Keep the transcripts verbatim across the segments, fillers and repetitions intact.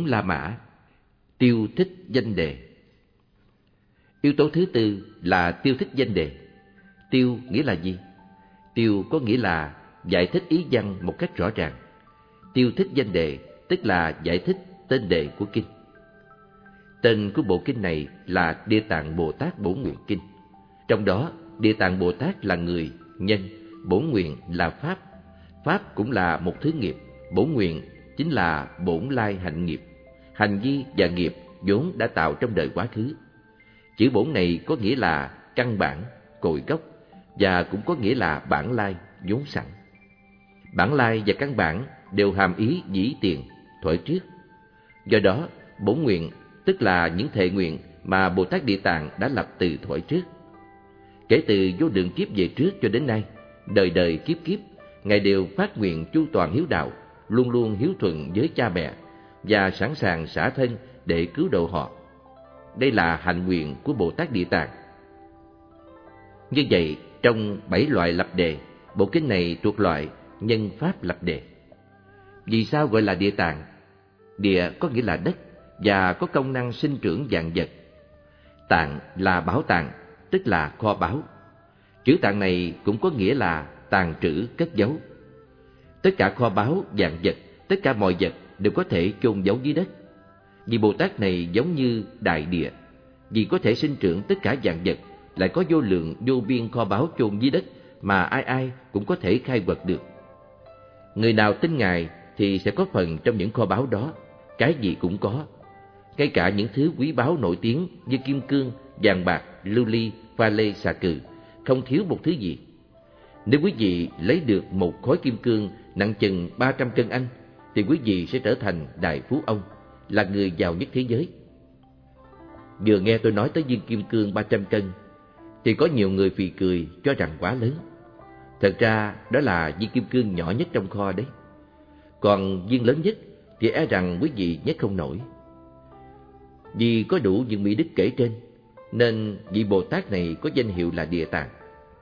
vốn La Mã, tiêu thích danh đề. Yếu tố thứ tư là tiêu thích danh đề. Tiêu nghĩa là gì? Tiêu có nghĩa là giải thích ý văn một cách rõ ràng. Tiêu thích danh đề tức là giải thích tên đề của kinh. Tên của bộ kinh này là Địa Tạng Bồ Tát Bổn Nguyện Kinh. Trong đó, Địa Tạng Bồ Tát là người, nhân, bổn nguyện là pháp. Pháp cũng là một thứ nghiệp, bổn nguyện chính là bổn lai hạnh nghiệp, hành vi và nghiệp vốn đã tạo trong đời quá khứ. Chữ bổn này có nghĩa là căn bản, cội gốc, và cũng có nghĩa là bản lai, vốn sẵn. Bản lai và căn bản đều hàm ý dĩ tiền, thuở trước. Do đó, bổn nguyện tức là những thệ nguyện mà Bồ Tát Địa Tạng đã lập từ thuở trước. Kể từ vô lượng kiếp về trước cho đến nay, đời đời kiếp kiếp, Ngài đều phát nguyện chu toàn hiếu đạo, luôn luôn hiếu thuận với cha mẹ và sẵn sàng xả thân để cứu độ họ. Đây là hạnh nguyện của Bồ Tát Địa Tạng. Như vậy, trong bảy loại lập đề, bộ kinh này thuộc loại nhân pháp lập đề. Vì sao gọi là Địa Tạng? Địa có nghĩa là đất và có công năng sinh trưởng vạn vật. Tạng là bảo tàng, tức là kho báu. Chữ tạng này cũng có nghĩa là tàng trữ, cất giấu. Tất cả kho báu, vạn vật, tất cả mọi vật đều có thể chôn giấu dưới đất. Vì Bồ Tát này giống như đại địa, vì có thể sinh trưởng tất cả vạn vật, lại có vô lượng vô biên kho báu chôn dưới đất mà ai ai cũng có thể khai quật được. Người nào tin Ngài thì sẽ có phần trong những kho báu đó, cái gì cũng có. Ngay cả những thứ quý báu nổi tiếng như kim cương, vàng bạc, lưu ly, pha lê, xà cừ, không thiếu một thứ gì. Nếu quý vị lấy được một khối kim cương nặng chừng ba trăm cân anh, thì quý vị sẽ trở thành đại phú ông, là người giàu nhất thế giới. Vừa nghe tôi nói tới viên kim cương ba trăm cân, thì có nhiều người phì cười cho rằng quá lớn. Thật ra đó là viên kim cương nhỏ nhất trong kho đấy. Còn viên lớn nhất thì e rằng quý vị nhấc không nổi. Vì có đủ những mỹ đức kể trên, nên vị Bồ Tát này có danh hiệu là Địa Tạng.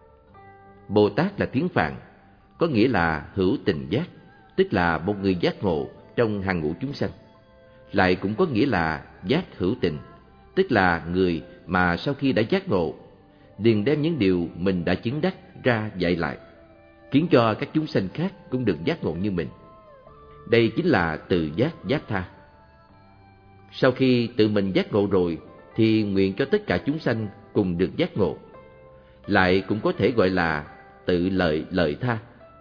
Bồ Tát là tiếng Phạn, có nghĩa là hữu tình giác, tức là một người giác ngộ trong hàng ngũ chúng sanh. Lại cũng có nghĩa là giác hữu tình, tức là người mà sau khi đã giác ngộ, liền đem những điều mình đã chứng đắc ra dạy lại, khiến cho các chúng sanh khác cũng được giác ngộ như mình. Đây chính là từ giác giác tha. Sau khi tự mình giác ngộ rồi, thì nguyện cho tất cả chúng sanh cùng được giác ngộ. Lại cũng có thể gọi là tự lợi lợi tha.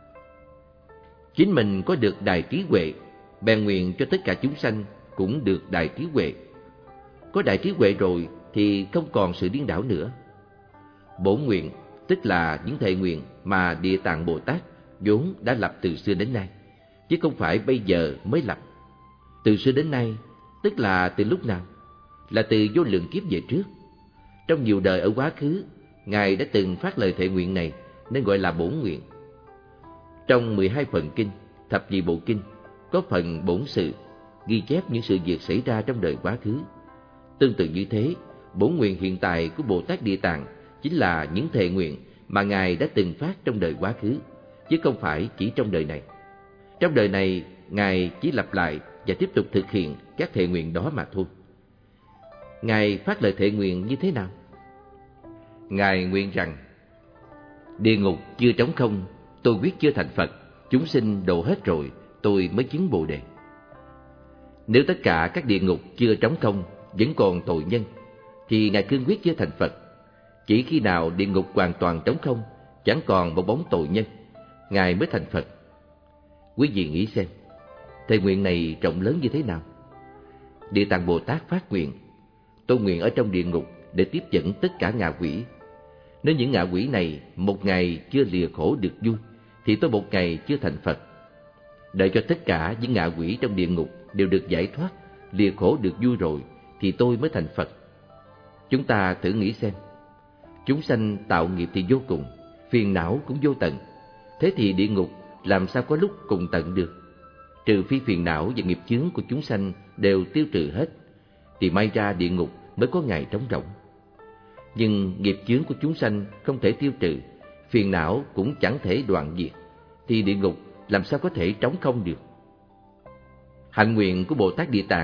Chính mình có được đài trí huệ, bèn nguyện cho tất cả chúng sanh cũng được đài trí huệ. Có đài trí huệ rồi thì không còn sự điên đảo nữa. Bổn nguyện tức là những thệ nguyện mà Địa Tạng Bồ Tát vốn đã lập từ xưa đến nay, chứ không phải bây giờ mới lập. Từ xưa đến nay tức là từ lúc nào? Là từ vô lượng kiếp về trước. Trong nhiều đời ở quá khứ, Ngài đã từng phát lời thệ nguyện này, nên gọi là bổn nguyện. Trong mười hai phần kinh, thập nhị bộ kinh, có phần bổn sự, ghi chép những sự việc xảy ra trong đời quá khứ. Tương tự như thế, bổn nguyện hiện tại của Bồ Tát Địa Tạng chính là những thệ nguyện mà Ngài đã từng phát trong đời quá khứ, chứ không phải chỉ trong đời này. Trong đời này, Ngài chỉ lặp lại và tiếp tục thực hiện các thệ nguyện đó mà thôi. Ngài phát lời thệ nguyện như thế nào? Ngài nguyện rằng: địa ngục chưa trống không, tôi quyết chưa thành Phật. Chúng sinh độ hết rồi, tôi mới chứng Bồ Đề. Nếu tất cả các địa ngục chưa trống không, vẫn còn tội nhân, thì Ngài cương quyết chưa thành Phật. Chỉ khi nào địa ngục hoàn toàn trống không, chẳng còn một bóng tội nhân, Ngài mới thành Phật. Quý vị nghĩ xem, thệ nguyện này rộng lớn như thế nào? Địa Tạng Bồ Tát phát nguyện: tôi nguyện ở trong địa ngục để tiếp dẫn tất cả ngạ quỷ. Nếu những ngạ quỷ này một ngày chưa lìa khổ được vui, thì tôi một ngày chưa thành Phật. Đợi cho tất cả những ngạ quỷ trong địa ngục đều được giải thoát, lìa khổ được vui rồi, thì tôi mới thành Phật. Chúng ta thử nghĩ xem, chúng sanh tạo nghiệp thì vô cùng, phiền não cũng vô tận. Thế thì địa ngục làm sao có lúc cùng tận được? Trừ phi phiền não và nghiệp chướng của chúng sanh đều tiêu trừ hết, thì may ra địa ngục mới có ngày trống rỗng. Nhưng nghiệp chướng của chúng sanh không thể tiêu trừ, phiền não cũng chẳng thể đoạn diệt, thì địa ngục làm sao có thể trống không được? Hạnh nguyện của Bồ Tát Địa Tạng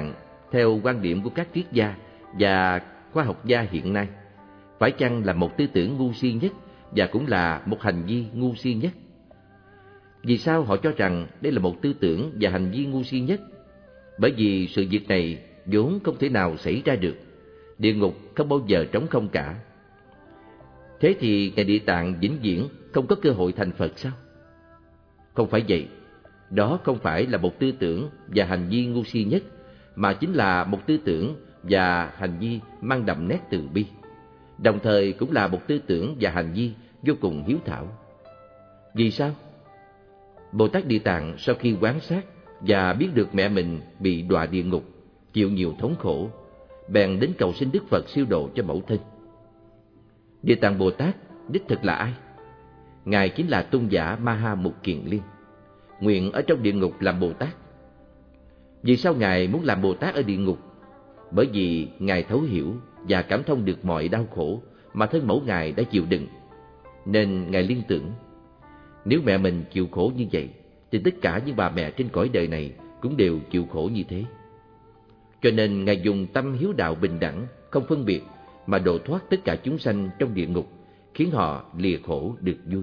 theo quan điểm của các triết gia và khoa học gia hiện nay, phải chăng là một tư tưởng ngu si nhất và cũng là một hành vi ngu si nhất? Vì sao họ cho rằng đây là một tư tưởng và hành vi ngu si nhất? Bởi vì sự việc này vốn không thể nào xảy ra được. Địa ngục không bao giờ trống không cả. Thế thì Ngài Địa Tạng vĩnh viễn không có cơ hội thành Phật sao? Không phải vậy. Đó không phải là một tư tưởng và hành vi ngu si nhất, mà chính là một tư tưởng và hành vi mang đậm nét từ bi, đồng thời cũng là một tư tưởng và hành vi vô cùng hiếu thảo. Vì sao? Bồ Tát Địa Tạng sau khi quan sát và biết được mẹ mình bị đọa địa ngục, chịu nhiều thống khổ, bèn đến cầu xin Đức Phật siêu độ cho mẫu thân. Địa Tạng Bồ Tát đích thực là ai? Ngài chính là tôn giả Ma Ha Mục Kiền Liên, nguyện ở trong địa ngục làm Bồ Tát. Vì sao Ngài muốn làm Bồ Tát ở địa ngục? Bởi vì Ngài thấu hiểu và cảm thông được mọi đau khổ mà thân mẫu Ngài đã chịu đựng. Nên Ngài liên tưởng, nếu mẹ mình chịu khổ như vậy, thì tất cả những bà mẹ trên cõi đời này cũng đều chịu khổ như thế. Cho nên Ngài dùng tâm hiếu đạo bình đẳng, không phân biệt, mà độ thoát tất cả chúng sanh trong địa ngục, khiến họ lìa khổ được vui.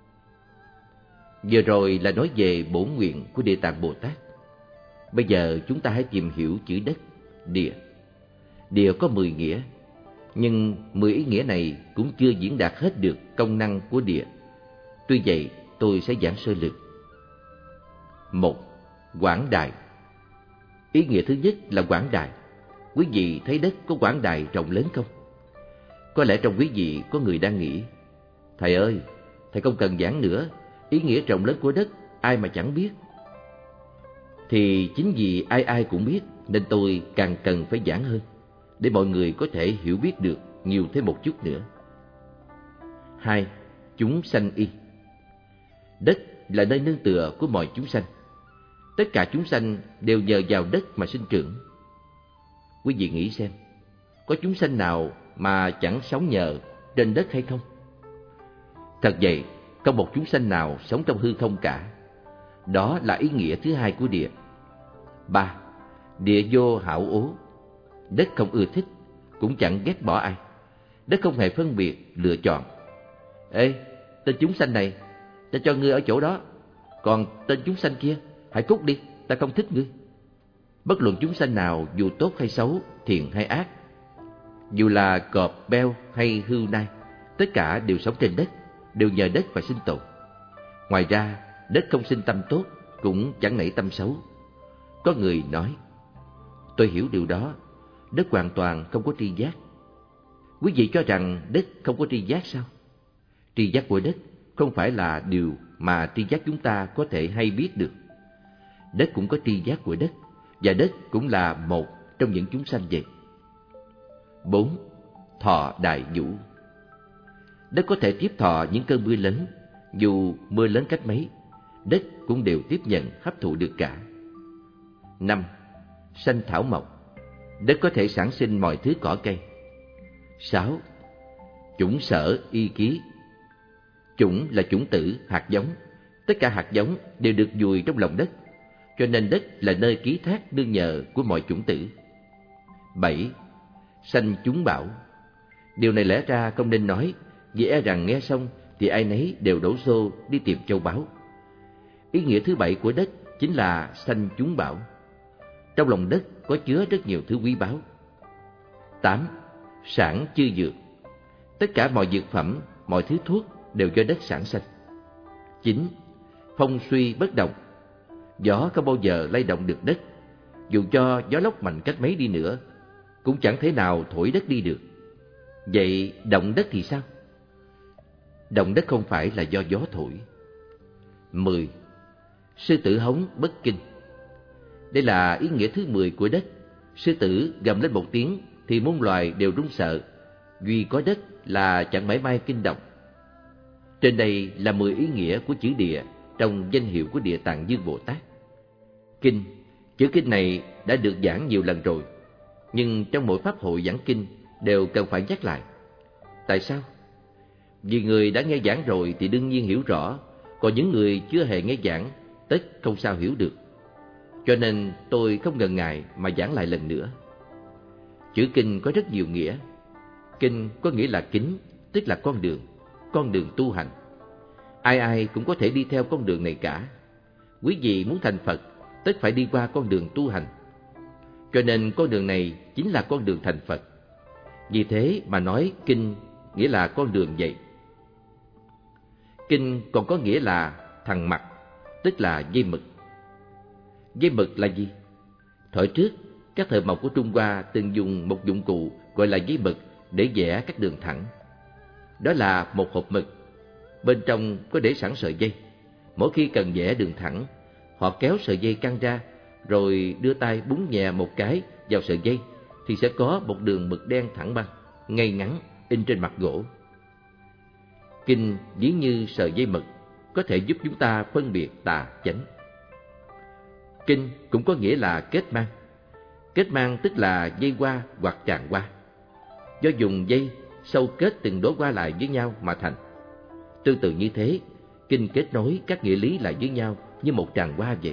Vừa rồi là nói về bổn nguyện của Địa Tạng Bồ Tát. Bây giờ chúng ta hãy tìm hiểu chữ đất, địa. Địa có mười nghĩa, nhưng mười ý nghĩa này cũng chưa diễn đạt hết được công năng của địa. Tuy vậy, tôi sẽ giảng sơ lược. Một, quảng đại. Ý nghĩa thứ nhất là quảng đại. Quý vị thấy đất có quảng đại rộng lớn không? Có lẽ trong quý vị có người đang nghĩ, thầy ơi, thầy không cần giảng nữa, ý nghĩa rộng lớn của đất ai mà chẳng biết. Thì chính vì ai ai cũng biết nên tôi càng cần phải giảng hơn, để mọi người có thể hiểu biết được nhiều thêm một chút nữa. Hai, chúng sanh y. Đất là nơi nương tựa của mọi chúng sanh. Tất cả chúng sanh đều nhờ vào đất mà sinh trưởng. Quý vị nghĩ xem, có chúng sanh nào mà chẳng sống nhờ trên đất hay không? Thật vậy, không một chúng sanh nào sống trong hư không cả. Đó là ý nghĩa thứ hai của địa. Ba, địa vô hảo ố. Đất không ưa thích, cũng chẳng ghét bỏ ai. Đất không hề phân biệt, lựa chọn. Ê, tên chúng sanh này, ta cho ngươi ở chỗ đó, còn tên chúng sanh kia, hãy cút đi, ta không thích ngươi. Bất luận chúng sanh nào dù tốt hay xấu, thiện hay ác, dù là cọp, beo hay hươu nai, tất cả đều sống trên đất, đều nhờ đất và sinh tồn. Ngoài ra, đất không sinh tâm tốt, cũng chẳng nảy tâm xấu. Có người nói, tôi hiểu điều đó, đất hoàn toàn không có tri giác. Quý vị cho rằng đất không có tri giác sao? Tri giác của đất không phải là điều mà tri giác chúng ta có thể hay biết được. Đất cũng có tri giác của đất, và đất cũng là một trong những chúng sanh vậy. Bốn, thọ đại vũ. Đất có thể tiếp thọ những cơn mưa lớn, dù mưa lớn cách mấy, đất cũng đều tiếp nhận hấp thụ được cả. Năm, sanh thảo mộc. Đất có thể sản sinh mọi thứ cỏ cây. Sáu, chủng sở y ký. Chủng là chủng tử, hạt giống. Tất cả hạt giống đều được vùi trong lòng đất, cho nên đất là nơi ký thác nương nhờ của mọi chủng tử. Bảy, sanh chúng bảo. Điều này lẽ ra không nên nói, vì e rằng nghe xong thì ai nấy đều đổ xô đi tìm châu báu. Ý nghĩa thứ bảy của đất chính là sanh chúng bảo. Trong lòng đất có chứa rất nhiều thứ quý báu. Tám, sản chư dược. Tất cả mọi dược phẩm, mọi thứ thuốc đều do đất sản sinh. Chín, phong suy bất động. Gió không bao giờ lay động được đất, dù cho gió lốc mạnh cách mấy đi nữa, cũng chẳng thể nào thổi đất đi được. Vậy động đất thì sao? Động đất không phải là do gió thổi. Mười, sư tử hống bất kinh. Đây là ý nghĩa thứ mười của đất. Sư tử gầm lên một tiếng thì muôn loài đều run sợ, duy có đất là chẳng mảy may kinh động. Trên đây là mười ý nghĩa của chữ địa trong danh hiệu của Địa Tạng Dương Bồ Tát. Kinh, chữ kinh này đã được giảng nhiều lần rồi, nhưng trong mỗi pháp hội giảng kinh đều cần phải nhắc lại. Tại sao? Vì người đã nghe giảng rồi thì đương nhiên hiểu rõ, còn những người chưa hề nghe giảng tất không sao hiểu được. cho nên tôi không ngần ngại mà giảng lại lần nữa. Chữ kinh có rất nhiều nghĩa. Kinh có nghĩa là kính, tức là con đường, con đường tu hành. Ai ai cũng có thể đi theo con đường này cả. Quý vị muốn thành Phật, tất phải đi qua con đường tu hành. Cho nên con đường này chính là con đường thành Phật. Vì thế mà nói kinh nghĩa là con đường vậy. Kinh còn có nghĩa là thằn mặt, tức là dây mực. Dây mực là gì? Thuở trước, các thợ mộc của Trung Hoa từng dùng một dụng cụ gọi là dây mực để vẽ các đường thẳng. Đó là một hộp mực, bên trong có để sẵn sợi dây. Mỗi khi cần vẽ đường thẳng, họ kéo sợi dây căng ra, rồi đưa tay búng nhẹ một cái vào sợi dây, thì sẽ có một đường mực đen thẳng băng, ngay ngắn, in trên mặt gỗ. Kinh ví như sợi dây mực, có thể giúp chúng ta phân biệt tà chánh. Kinh cũng có nghĩa là kết mang. Kết mang tức là dây hoa hoặc tràng hoa, do dùng dây sâu kết từng đóa hoa lại với nhau mà thành. Tương tự như thế, kinh kết nối các nghĩa lý lại với nhau như một tràng hoa vậy.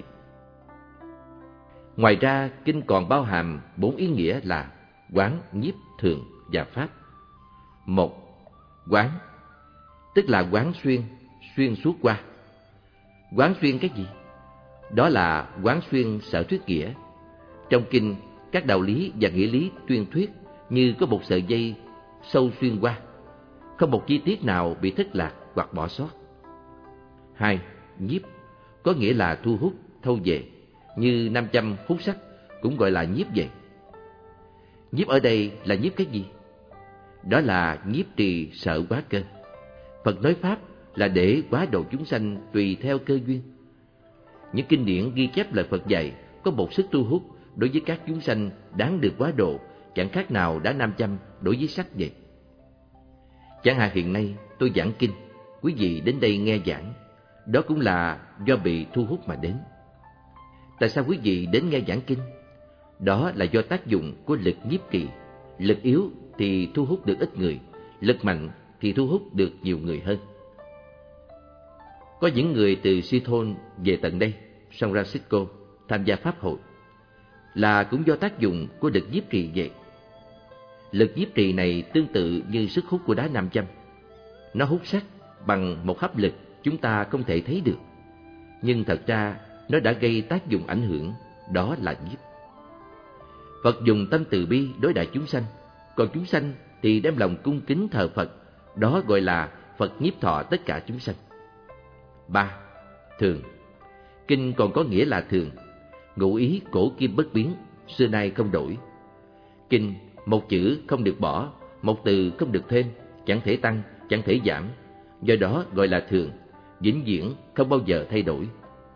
Ngoài ra, kinh còn bao hàm bốn ý nghĩa là quán, nhiếp, thường và pháp. Một, quán, tức là quán xuyên, xuyên suốt qua. Quán xuyên cái gì? Đó là quán xuyên sở thuyết nghĩa. Trong kinh, các đạo lý và nghĩa lý tuyên thuyết như có một sợi dây sâu xuyên qua, không một chi tiết nào bị thất lạc hoặc bỏ sót. Hai, nhiếp, có nghĩa là thu hút, thâu về, như nam châm hút sắt cũng gọi là nhiếp vậy. Nhiếp ở đây là nhiếp cái gì? Đó là nhiếp trì sợ quá cơ. Phật nói pháp là để hóa độ chúng sanh tùy theo cơ duyên. Những kinh điển ghi chép lời Phật dạy có một sức thu hút đối với các chúng sanh đáng được hóa độ, chẳng khác nào đá nam châm đối với sắt vậy. Chẳng hạn hiện nay tôi giảng kinh, quý vị đến đây nghe giảng, đó cũng là do bị thu hút mà đến. Tại sao quý vị đến nghe giảng kinh? Đó là do tác dụng của lực nhiếp trì. Lực yếu thì thu hút được ít người, lực mạnh thì thu hút được nhiều người hơn. Có những người từ Seattle về tận đây, San Francisco, tham gia pháp hội, là cũng do tác dụng của lực nhiếp trì vậy. Lực nhiếp trì này tương tự như sức hút của đá nam châm. Nó hút sắt bằng một hấp lực chúng ta không thể thấy được, nhưng thật ra nó đã gây tác dụng ảnh hưởng, đó là nhiếp. Phật dùng tâm từ bi đối đãi chúng sanh, còn chúng sanh thì đem lòng cung kính thờ Phật, đó gọi là Phật nhiếp thọ tất cả chúng sanh. Ba, thường. Kinh còn có nghĩa là thường, ngụ ý cổ kim bất biến, xưa nay không đổi. Kinh, một chữ không được bỏ, một từ không được thêm, chẳng thể tăng, chẳng thể giảm, do đó gọi là thường, vĩnh viễn không bao giờ thay đổi.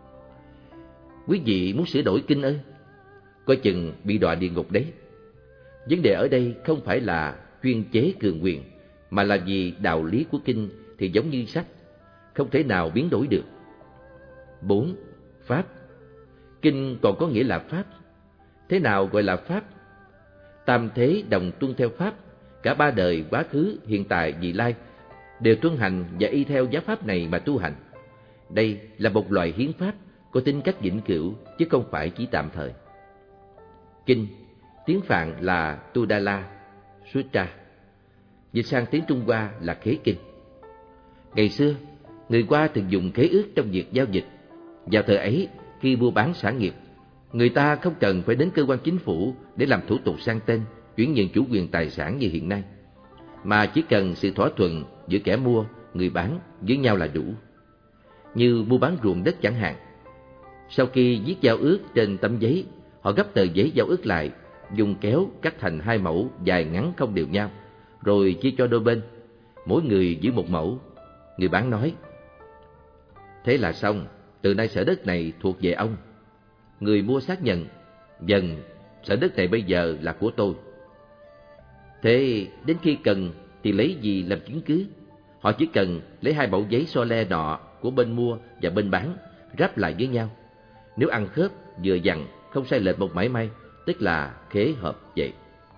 Quý vị muốn sửa đổi kinh ư? Coi chừng bị đọa địa ngục đấy. Vấn đề ở đây không phải là chuyên chế cường quyền, mà là vì đạo lý của kinh thì giống như sắt, không thể nào biến đổi được. Bốn, pháp. Kinh còn có nghĩa là pháp. Thế nào gọi là pháp? Tam thế đồng tuân theo pháp, cả ba đời quá khứ, hiện tại, vị lai đều tuân hành và y theo giáo pháp này mà tu hành. Đây là một loại hiến pháp có tính cách vĩnh cửu, chứ không phải chỉ tạm thời. Kinh, tiếng Phạn là Tudala Sutra, dịch sang tiếng Trung Hoa là khế kinh. Ngày xưa, người Hoa thường dùng khế ước trong việc giao dịch. Vào thời ấy, khi mua bán sản nghiệp, người ta không cần phải đến cơ quan chính phủ để làm thủ tục sang tên, chuyển nhượng chủ quyền tài sản như hiện nay, mà chỉ cần sự thỏa thuận giữa kẻ mua, người bán với nhau là đủ. Như mua bán ruộng đất chẳng hạn. Sau khi viết giao ước trên tấm giấy, họ gấp tờ giấy giao ước lại, dùng kéo cắt thành hai mẫu dài ngắn không đều nhau, rồi chia cho đôi bên, mỗi người giữ một mẫu. Người bán nói: "Thế là xong, từ nay sở đất này thuộc về ông." Người mua xác nhận: "Vâng, sở đất này bây giờ là của tôi." Thế đến khi cần thì lấy gì làm chứng cứ? Họ chỉ cần lấy hai mẫu giấy so le nọ của bên mua và bên bán, ráp lại với nhau. Nếu ăn khớp, vừa vặn, không sai lệch một mảy may, tức là khế hợp vậy.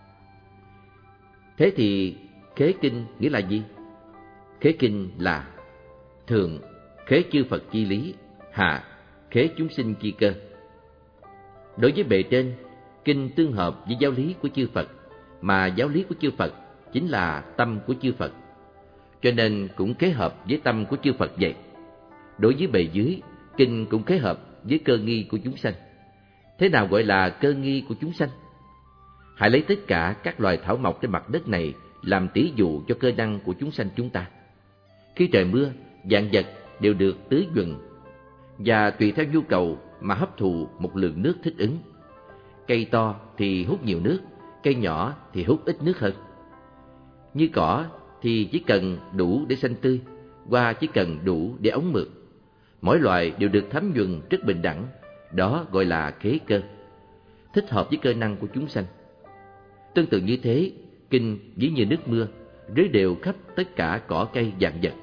Thế thì khế kinh nghĩa là gì? Khế kinh là thượng, khế chư Phật chi lý, hạ, khế chúng sinh chi cơ. Đối với bề trên, kinh tương hợp với giáo lý của chư Phật, mà giáo lý của chư Phật chính là tâm của chư Phật, cho nên cũng kế hợp với tâm của chư Phật vậy. Đối với bề dưới, kinh cũng kế hợp với cơ nghi của chúng sanh. Thế nào gọi là cơ nghi của chúng sanh? Hãy lấy tất cả các loài thảo mộc trên mặt đất này làm tỷ dụ cho cơ năng của chúng sanh chúng ta. Khi trời mưa, vạn vật đều được tưới nhuần, và tùy theo nhu cầu mà hấp thụ một lượng nước thích ứng. Cây to thì hút nhiều nước, cây nhỏ thì hút ít nước hơn. Như cỏ thì chỉ cần đủ để xanh tươi, hoa chỉ cần đủ để ống mượt. Mỗi loài đều được thấm nhuần rất bình đẳng, đó gọi là khế cơ, thích hợp với cơ năng của chúng sanh. Tương tự như thế, kinh ví như nước mưa, rưới đều khắp tất cả cỏ cây vạn vật.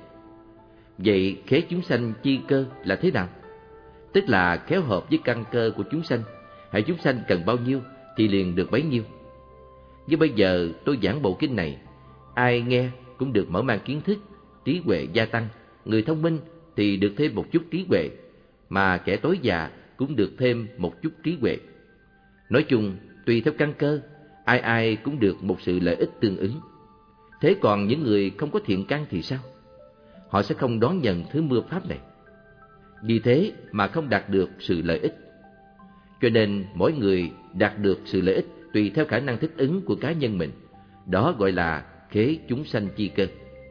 Vậy khế chúng sanh chi cơ là thế nào? Tức là khéo hợp với căn cơ của chúng sanh, hãy chúng sanh cần bao nhiêu thì liền được bấy nhiêu. Như bây giờ tôi giảng bộ kinh này, ai nghe cũng được mở mang kiến thức, trí huệ gia tăng. Người thông minh thì được thêm một chút trí huệ, mà kẻ tối già cũng được thêm một chút trí huệ. Nói chung, tùy theo căn cơ, ai ai cũng được một sự lợi ích tương ứng. Thế còn những người không có thiện căn thì sao? Họ sẽ không đón nhận thứ mưa pháp này, vì thế mà không đạt được sự lợi ích. Cho nên mỗi người đạt được sự lợi ích tùy theo khả năng thích ứng của cá nhân mình. Đó gọi là khế chúng sanh chi cơ.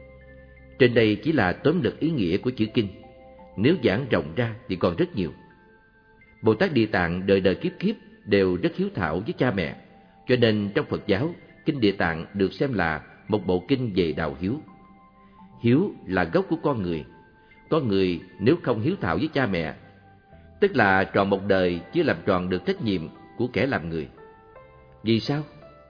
Trên đây chỉ là tóm lược ý nghĩa của chữ kinh. Nếu giảng rộng ra thì còn rất nhiều. Bồ Tát Địa Tạng đời đời kiếp kiếp đều rất hiếu thảo với cha mẹ, cho nên trong Phật giáo, kinh Địa Tạng được xem là một bộ kinh về đạo hiếu. Hiếu là gốc của con người. Con người nếu không hiếu thảo với cha mẹ, tức là tròn một đời chưa làm tròn được trách nhiệm của kẻ làm người. Vì sao?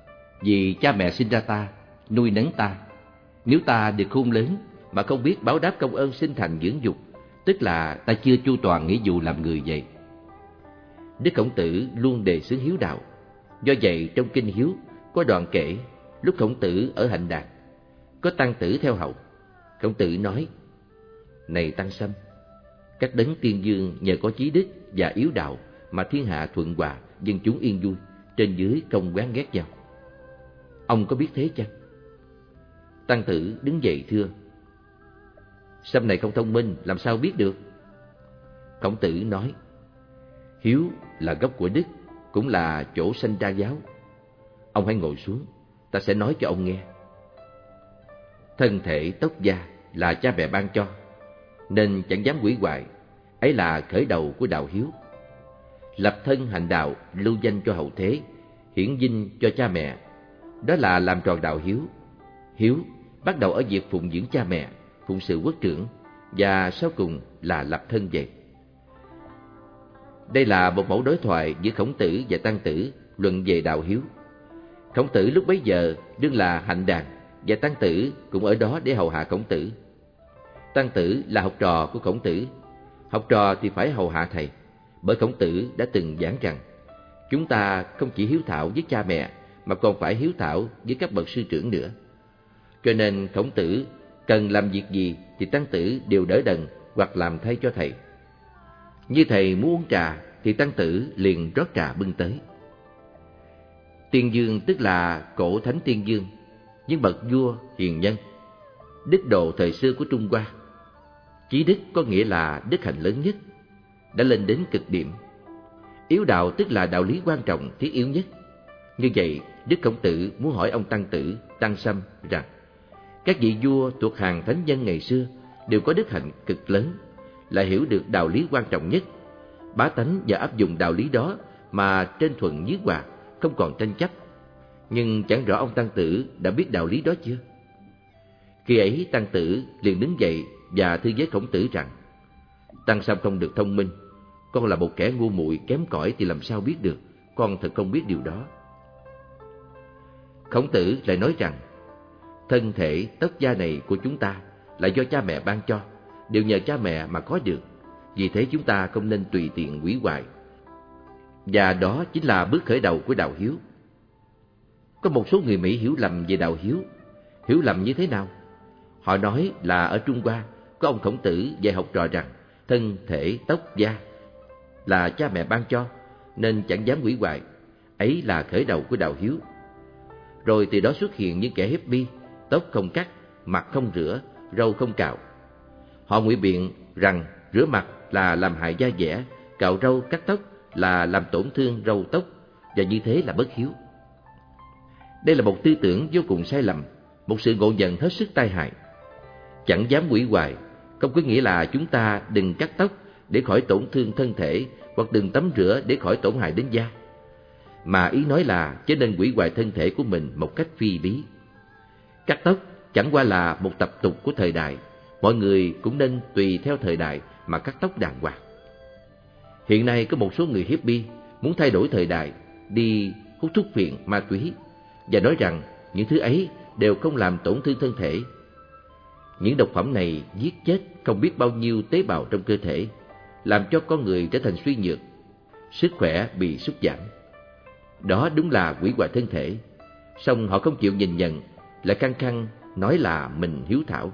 Vì cha mẹ sinh ra ta, nuôi nấng ta. Nếu ta được khôn lớn mà không biết báo đáp công ơn sinh thành dưỡng dục, tức là ta chưa chu toàn nghĩa vụ làm người vậy. Đức Khổng Tử luôn đề xướng hiếu đạo. Do vậy trong kinh Hiếu có đoạn kể lúc Khổng Tử ở Hạnh Đàn, có tăng tử theo hầu. Khổng Tử nói: Này Tăng Sâm, các đấng tiên dương nhờ có chí đức và yếu đạo mà thiên hạ thuận hòa, dân chúng yên vui, trên dưới không oán ghét nhau. Ông có biết thế chăng? Tăng tử đứng dậy thưa: Sâm này không thông minh, làm sao biết được? Khổng Tử nói: Hiếu là gốc của đức, cũng là chỗ sanh ra giáo. Ông hãy ngồi xuống, ta sẽ nói cho ông nghe. Thân thể tóc da là cha mẹ ban cho, nên chẳng dám hủy hoại, ấy là khởi đầu của đạo hiếu. Lập thân hành đạo, lưu danh cho hậu thế, hiển vinh cho cha mẹ, đó là làm tròn đạo hiếu. Hiếu bắt đầu ở việc phụng dưỡng cha mẹ, phụng sự quốc trưởng, và sau cùng là lập thân vậy. Đây là một mẫu đối thoại giữa Khổng Tử và Tăng Tử luận về đạo hiếu. Khổng Tử lúc bấy giờ đương là Hạnh Đàn, và Tăng Tử cũng ở đó để hầu hạ Khổng Tử. Tăng Tử là học trò của Khổng Tử. Học trò thì phải hầu hạ thầy, bởi Khổng Tử đã từng giảng rằng chúng ta không chỉ hiếu thảo với cha mẹ mà còn phải hiếu thảo với các bậc sư trưởng nữa. Cho nên Khổng Tử cần làm việc gì thì Tăng Tử đều đỡ đần hoặc làm thay cho thầy. Như thầy muốn uống trà thì Tăng Tử liền rót trà bưng tới. Tiên dương tức là cổ thánh tiên dương, những bậc vua hiền nhân, đức độ thời xưa của Trung Hoa. Chí đức có nghĩa là đức hạnh lớn nhất, đã lên đến cực điểm. Yếu đạo tức là đạo lý quan trọng thiết yếu nhất. Như vậy, Đức Khổng Tử muốn hỏi ông Tăng Tử, Tăng Sâm rằng các vị vua thuộc hàng thánh nhân ngày xưa đều có đức hạnh cực lớn, là hiểu được đạo lý quan trọng nhất. Bá tánh và áp dụng đạo lý đó mà trên thuận dưới hòa, không còn tranh chấp. Nhưng chẳng rõ ông Tăng Tử đã biết đạo lý đó chưa? Khi ấy Tăng Tử liền đứng dậy và thưa với Khổng Tử rằng: Tăng Sâm không được thông minh, con là một kẻ ngu muội kém cỏi thì làm sao biết được, con thật không biết điều đó. Khổng Tử lại nói rằng: thân thể tóc da này của chúng ta là do cha mẹ ban cho, đều nhờ cha mẹ mà có được, vì thế chúng ta không nên tùy tiện hủy hoại. Và đó chính là bước khởi đầu của đạo hiếu. Có một số người Mỹ hiểu lầm về đạo hiếu. Hiểu lầm như thế nào? Họ nói là ở Trung Hoa có ông Khổng Tử dạy học trò rằng thân thể tóc da là cha mẹ ban cho, nên chẳng dám hủy hoại. Ấy là khởi đầu của đạo hiếu. Rồi từ đó xuất hiện những kẻ hippie, tóc không cắt, mặt không rửa, râu không cạo. Họ ngụy biện rằng rửa mặt là làm hại da dẻ, cạo râu cắt tóc là làm tổn thương râu tóc, và như thế là bất hiếu. Đây là một tư tưởng vô cùng sai lầm, một sự ngộ nhận hết sức tai hại. Chẳng dám hủy hoại không có nghĩa là chúng ta đừng cắt tóc để khỏi tổn thương thân thể, hoặc đừng tắm rửa để khỏi tổn hại đến da. Mà ý nói là chớ nên hủy hoại thân thể của mình một cách phi lý. Cắt tóc chẳng qua là một tập tục của thời đại, mọi người cũng nên tùy theo thời đại mà cắt tóc đàng hoàng. Hiện nay có một số người hippie muốn thay đổi thời đại, đi hút thuốc phiện, ma túy, và nói rằng những thứ ấy đều không làm tổn thương thân thể. Những độc phẩm này giết chết không biết bao nhiêu tế bào trong cơ thể, làm cho con người trở thành suy nhược, sức khỏe bị sút giảm. Đó đúng là hủy hoại thân thể. Song họ không chịu nhìn nhận, lại khăng khăng nói là mình hiếu thảo.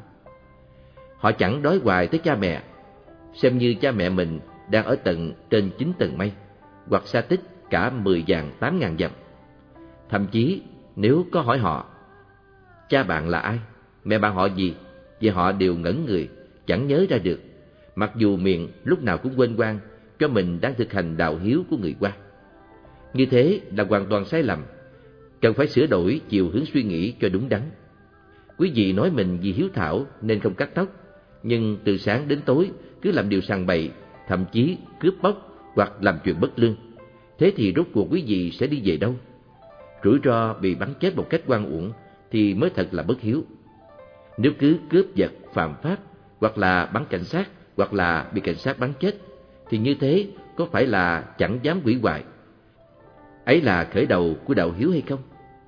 Họ chẳng đói hoài tới cha mẹ, xem như cha mẹ mình đang ở tận trên chín tầng mây, hoặc xa tích cả mười vạn tám ngàn dặm. Thậm chí nếu có hỏi họ, cha bạn là ai, mẹ bạn họ gì, thì họ đều ngẩn người, chẳng nhớ ra được, mặc dù miệng lúc nào cũng quên quang cho mình đang thực hành đạo hiếu của người Hoa. Như thế là hoàn toàn sai lầm, cần phải sửa đổi chiều hướng suy nghĩ cho đúng đắn. Quý vị nói mình vì hiếu thảo nên không cắt tóc, nhưng từ sáng đến tối cứ làm điều sằng bậy, thậm chí cướp bóc hoặc làm chuyện bất lương. Thế thì rốt cuộc quý vị sẽ đi về đâu? Rủi ro bị bắn chết một cách oan uổng thì mới thật là bất hiếu. Nếu cứ cướp giật phạm pháp, hoặc là bắn cảnh sát, hoặc là bị cảnh sát bắn chết, thì như thế có phải là chẳng dám hủy hoại? Ấy là khởi đầu của đạo hiếu hay không?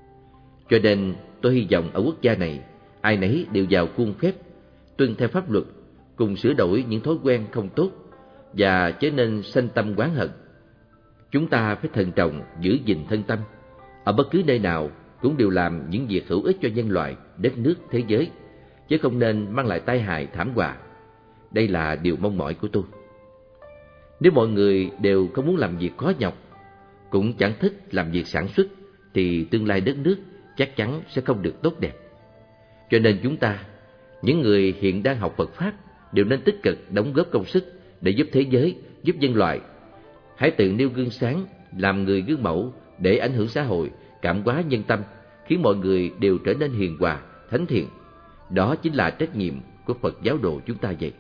Cho nên tôi hy vọng ở quốc gia này, ai nấy đều vào khuôn phép, tuân theo pháp luật, cùng sửa đổi những thói quen không tốt, và chớ nên sanh tâm oán hận. Chúng ta phải thận trọng giữ gìn thân tâm, ở bất cứ nơi nào cũng đều làm những việc hữu ích cho nhân loại, đất nước, thế giới, chứ không nên mang lại tai hại thảm họa. Đây là điều mong mỏi của tôi. Nếu mọi người đều không muốn làm việc khó nhọc, cũng chẳng thích làm việc sản xuất, thì tương lai đất nước chắc chắn sẽ không được tốt đẹp. Cho nên chúng ta, những người hiện đang học Phật Pháp, đều nên tích cực đóng góp công sức để giúp thế giới, giúp nhân loại. Hãy tự nêu gương sáng, làm người gương mẫu để ảnh hưởng xã hội, cảm hóa nhân tâm, khiến mọi người đều trở nên hiền hòa, thánh thiện. Đó chính là trách nhiệm của Phật giáo đồ chúng ta vậy.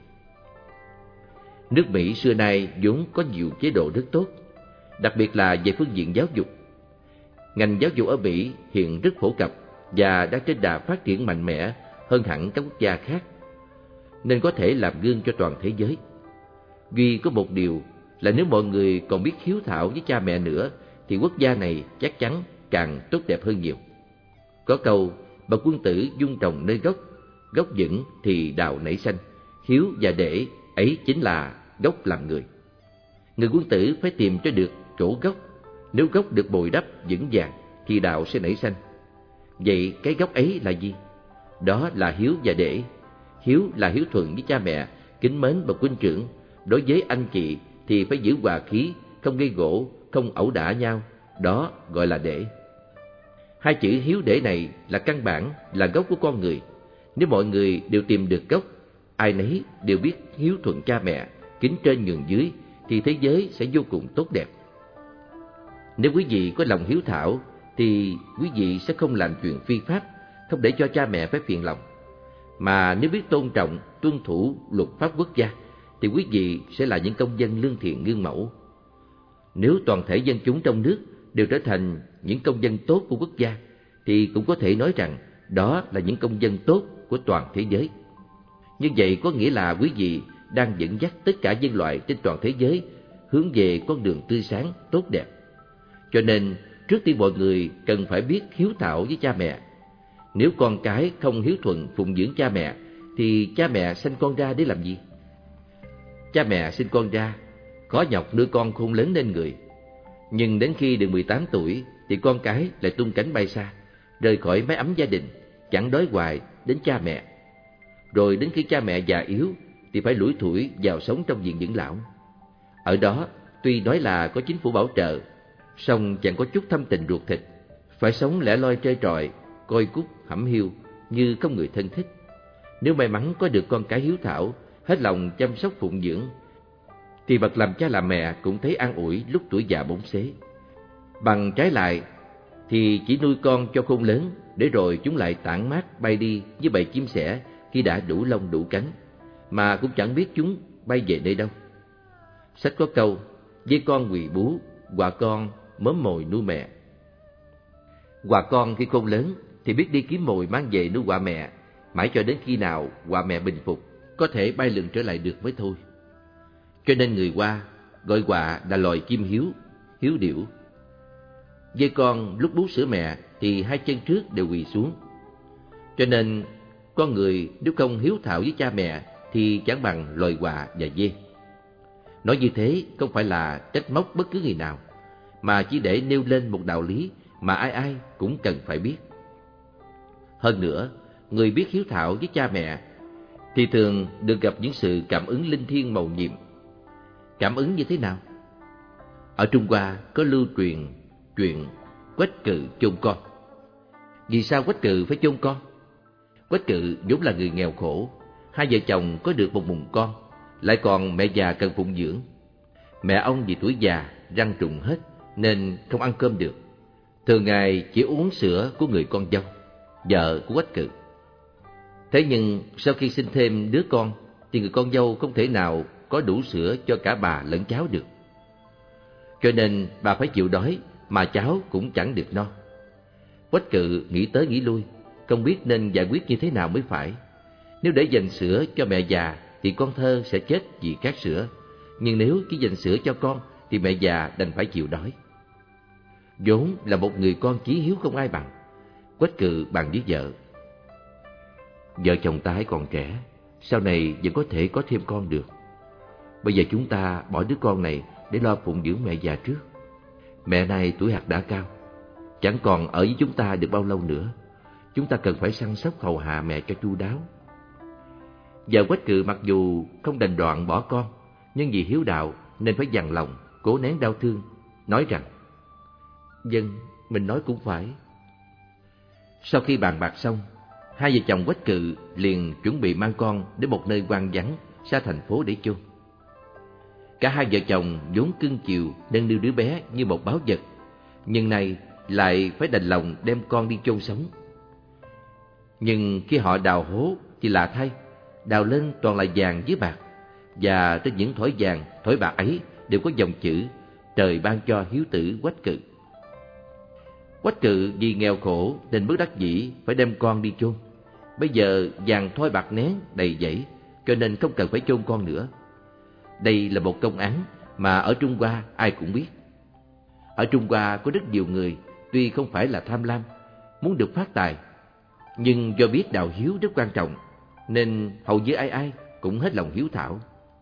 Nước Mỹ xưa nay vốn có nhiều chế độ rất tốt, đặc biệt là về phương diện giáo dục. Ngành giáo dục ở Mỹ hiện rất phổ cập và đang trên đà phát triển mạnh mẽ hơn hẳn các quốc gia khác, nên có thể làm gương cho toàn thế giới. Duy có một điều là nếu mọi người còn biết hiếu thảo với cha mẹ nữa, thì quốc gia này chắc chắn càng tốt đẹp hơn nhiều. Có câu, bậc quân tử dung trồng nơi gốc, gốc vững thì đào nảy xanh. Hiếu và để ấy chính là gốc làm người. Người quân tử phải tìm cho được chỗ gốc. Nếu gốc được bồi đắp vững vàng thì đạo sẽ nảy xanh. Vậy cái gốc ấy là gì? Đó là hiếu và để. Hiếu là hiếu thuận với cha mẹ, kính mến bậc huynh trưởng. Đối với anh chị thì phải giữ hòa khí, không gây gổ, không ẩu đả nhau. Đó gọi là để. Hai chữ hiếu để này là căn bản, là gốc của con người. Nếu mọi người đều tìm được gốc, ai nấy đều biết hiếu thuận cha mẹ, kính trên nhường dưới, thì thế giới sẽ vô cùng tốt đẹp. Nếu quý vị có lòng hiếu thảo, thì quý vị sẽ không làm chuyện phi pháp, không để cho cha mẹ phải phiền lòng. Mà nếu biết tôn trọng, tuân thủ luật pháp quốc gia, thì quý vị sẽ là những công dân lương thiện gương mẫu. Nếu toàn thể dân chúng trong nước đều trở thành những công dân tốt của quốc gia, thì cũng có thể nói rằng đó là những công dân tốt của toàn thế giới. Như vậy có nghĩa là quý vị đang dẫn dắt tất cả nhân loại trên toàn thế giới hướng về con đường tươi sáng, tốt đẹp. Cho nên, trước tiên mọi người cần phải biết hiếu thảo với cha mẹ. Nếu con cái không hiếu thuận phụng dưỡng cha mẹ, thì cha mẹ sinh con ra để làm gì? Cha mẹ sinh con ra, khó nhọc nuôi con khôn lớn nên người. Nhưng đến khi được mười tám tuổi, thì con cái lại tung cánh bay xa, rời khỏi mái ấm gia đình, chẳng đói hoài đến cha mẹ. Rồi đến khi cha mẹ già yếu, thì phải lủi thủi vào sống trong viện dưỡng lão. Ở đó, Tuy nói là có chính phủ bảo trợ, song chẳng có chút thâm tình ruột thịt, phải sống lẻ loi trơ trọi, coi cút hẩm hiu như không người thân thích. Nếu may mắn có được con cái hiếu thảo, hết lòng chăm sóc phụng dưỡng, thì bậc làm cha làm mẹ cũng thấy an ủi lúc tuổi già bóng xế. Bằng trái lại thì chỉ nuôi con cho khôn lớn, để rồi chúng lại tản mát bay đi như bầy chim sẻ khi đã đủ lông đủ cánh, mà cũng chẳng biết chúng bay về nơi đâu. Sách có câu: dê con quỳ bú, quạ con mớm mồi nuôi mẹ. Quạ con khi khôn lớn thì biết đi kiếm mồi mang về nuôi quạ mẹ, mãi cho đến khi nào quạ mẹ bình phục, có thể bay lượn trở lại được mới thôi. Cho nên người Hoa gọi quạ là loài chim hiếu, hiếu điểu. Dê con lúc bú sữa mẹ thì hai chân trước đều quỳ xuống. Cho nên con người nếu không hiếu thảo với cha mẹ thì chẳng bằng loài quạ và dê. Nói như thế không phải là trách móc bất cứ người nào, mà chỉ để nêu lên một đạo lý mà ai ai cũng cần phải biết. Hơn nữa, người biết hiếu thảo với cha mẹ thì thường được gặp những sự cảm ứng linh thiêng mầu nhiệm. Cảm ứng như thế nào? Ở Trung Hoa có lưu truyền chuyện Quách Cự chôn con. Vì sao Quách Cự phải chôn con? Quách Cự vốn là người nghèo khổ, hai vợ chồng có được một mùng con, lại còn mẹ già cần phụng dưỡng. Mẹ ông vì tuổi già, răng trùng hết nên không ăn cơm được, thường ngày chỉ uống sữa của người con dâu, vợ của Quách Cự. Thế nhưng sau khi sinh thêm đứa con thì người con dâu không thể nào có đủ sữa cho cả bà lẫn cháu được. Cho nên bà phải chịu đói, mà cháu cũng chẳng được no. Quách Cự nghĩ tới nghĩ lui, không biết nên giải quyết như thế nào mới phải. Nếu để dành sữa cho mẹ già thì con thơ sẽ chết vì khát sữa, nhưng nếu chỉ dành sữa cho con thì mẹ già đành phải chịu đói. Vốn là một người con chí hiếu không ai bằng, Quách Cự bàn với vợ: vợ chồng ta hãy còn trẻ, sau này vẫn có thể có thêm con được. Bây giờ chúng ta bỏ đứa con này để lo phụng dưỡng mẹ già trước. Mẹ này tuổi hạt đã cao, chẳng còn ở với chúng ta được bao lâu nữa. Chúng ta cần phải săn sóc hầu hạ mẹ cho chu đáo. Vợ Quách Cự mặc dù không đành đoạn bỏ con, nhưng vì hiếu đạo nên phải dằn lòng, cố nén đau thương, nói rằng: vâng, mình nói cũng phải. Sau khi bàn bạc xong, hai vợ chồng Quách Cự liền chuẩn bị mang con đến một nơi hoang vắng xa thành phố để chôn. Cả hai vợ chồng vốn cưng chiều nâng niu đứa bé như một báu vật, nhưng nay lại phải đành lòng đem con đi chôn sống. Nhưng khi họ đào hố thì lạ thay, đào lên toàn là vàng với bạc, và trên những thỏi vàng, thỏi bạc ấy đều có dòng chữ: trời ban cho hiếu tử Quách Cự. Quách Cự vì nghèo khổ nên bất đắc dĩ phải đem con đi chôn. Bây giờ vàng thoi bạc nén đầy dẫy, cho nên không cần phải chôn con nữa. Đây là một công án mà ở Trung Hoa ai cũng biết. Ở Trung Hoa có rất nhiều người tuy không phải là tham lam, muốn được phát tài, nhưng do biết đạo hiếu rất quan trọng nên hầu như ai ai cũng hết lòng hiếu thảo.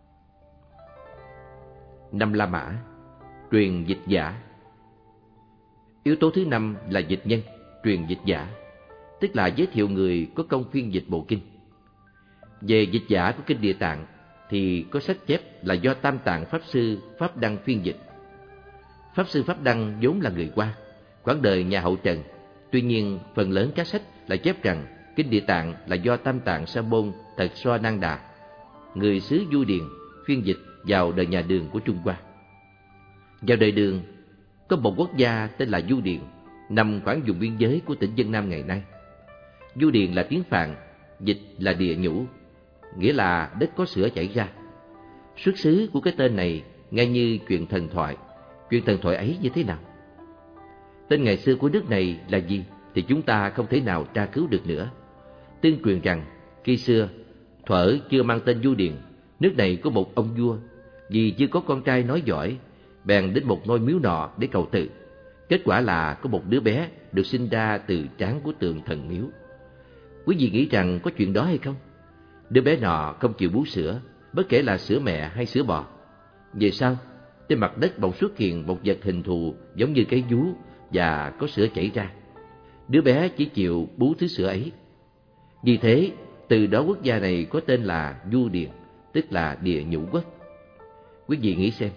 Năm La Mã, truyền dịch giả. Yếu tố thứ năm là dịch nhân, truyền dịch giả, tức là giới thiệu người có công phiên dịch bộ kinh. Về dịch giả của kinh Địa Tạng thì có sách chép là do Tam Tạng Pháp Sư Pháp Đăng phiên dịch. Pháp Sư Pháp Đăng vốn là người Hoa, quãng đời nhà Hậu Trần. Tuy nhiên, phần lớn các sách lại chép rằng kinh Địa Tạng là do Tam Tạng Sa Môn Thật Xoa Năng Đà, người xứ Du Điền, phiên dịch vào đời nhà Đường của Trung Hoa. Vào đời Đường, có một quốc gia tên là Du Điền, nằm khoảng vùng biên giới của tỉnh Vân Nam ngày nay. Du Điền là tiếng Phạn, dịch là địa nhũ, nghĩa là đất có sữa chảy ra. Xuất xứ của cái tên này nghe như chuyện thần thoại. Chuyện thần thoại ấy như thế nào? Tên ngày xưa của nước này là gì thì chúng ta không thể nào tra cứu được nữa. Tương truyền rằng khi xưa, thuở chưa mang tên Du Điền, nước này có một ông vua, vì chưa có con trai nói giỏi, bèn đến một ngôi miếu nọ để cầu tự. Kết quả là có một đứa bé được sinh ra từ trán của tượng thần miếu. Quý vị nghĩ rằng có chuyện đó hay không? Đứa bé nọ không chịu bú sữa, bất kể là sữa mẹ hay sữa bò. Về sau, trên mặt đất bỗng xuất hiện một vật hình thù giống như cái vú và có sữa chảy ra. Đứa bé chỉ chịu bú thứ sữa ấy. Vì thế, từ đó quốc gia này có tên là Du Điền, tức là địa nhũ quốc. Quý vị nghĩ xem,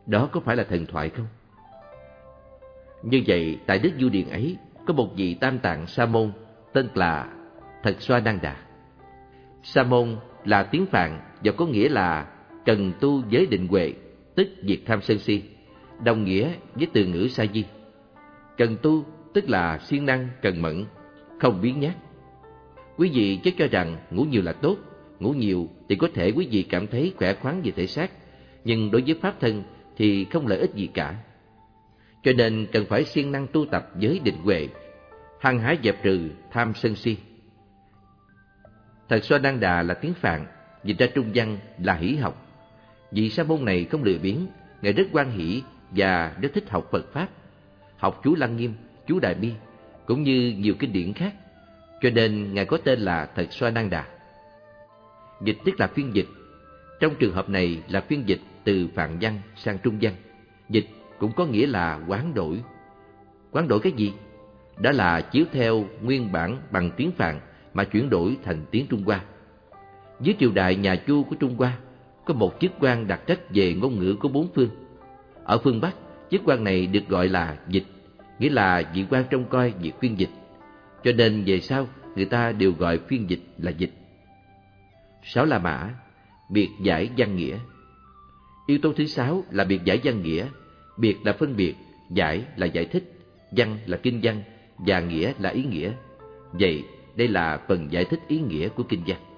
Đó có phải là thần thoại không? Như vậy, tại nước Du Điền ấy, có một vị Tam Tạng Sa môn tên là Thật Xoa Năng Đà. Sa môn là tiếng Phạn và có nghĩa là cần tu giới định huệ, tức diệt tham sân si, đồng nghĩa với từ ngữ sa di. Cần tu tức là siêng năng, cần mẫn, không biếng nhác. Quý vị chắc cho rằng ngủ nhiều là tốt, ngủ nhiều thì có thể quý vị cảm thấy khỏe khoắn về thể xác, nhưng đối với pháp thân thì không lợi ích gì cả. Cho nên cần phải siêng năng tu tập giới định huệ, hăng hái dẹp trừ tham sân si. Thật Xoa Năng Đà là tiếng Phạn, dịch ra trung văn là hỷ học. Vị sa môn này không lười biếng, ngài rất hoan hỷ và rất thích học Phật pháp, học chú Lăng Nghiêm, chú Đại Bi, cũng như nhiều kinh điển khác, cho nên ngài có tên là Thật Xoa Năng Đà. Dịch tức là phiên dịch. Trong trường hợp này là phiên dịch từ Phạn văn sang Trung văn. Dịch cũng có nghĩa là hoán đổi. Hoán đổi cái gì? Đó là chiếu theo nguyên bản bằng tiếng Phạn mà chuyển đổi thành tiếng Trung Hoa. Dưới triều đại nhà Chu của Trung Hoa, có một chức quan đặc trách về ngôn ngữ của bốn phương. Ở phương Bắc, chức quan này được gọi là dịch, nghĩa là vị quan trông coi việc phiên dịch. Cho nên về sau, người ta đều gọi phiên dịch là dịch. Sáu La Mã, biệt giải văn nghĩa. Yếu tố thứ sáu là biệt giải văn nghĩa. Biệt là phân biệt, giải là giải thích, văn là kinh văn và nghĩa là ý nghĩa. Vậy, đây là phần giải thích ý nghĩa của kinh văn.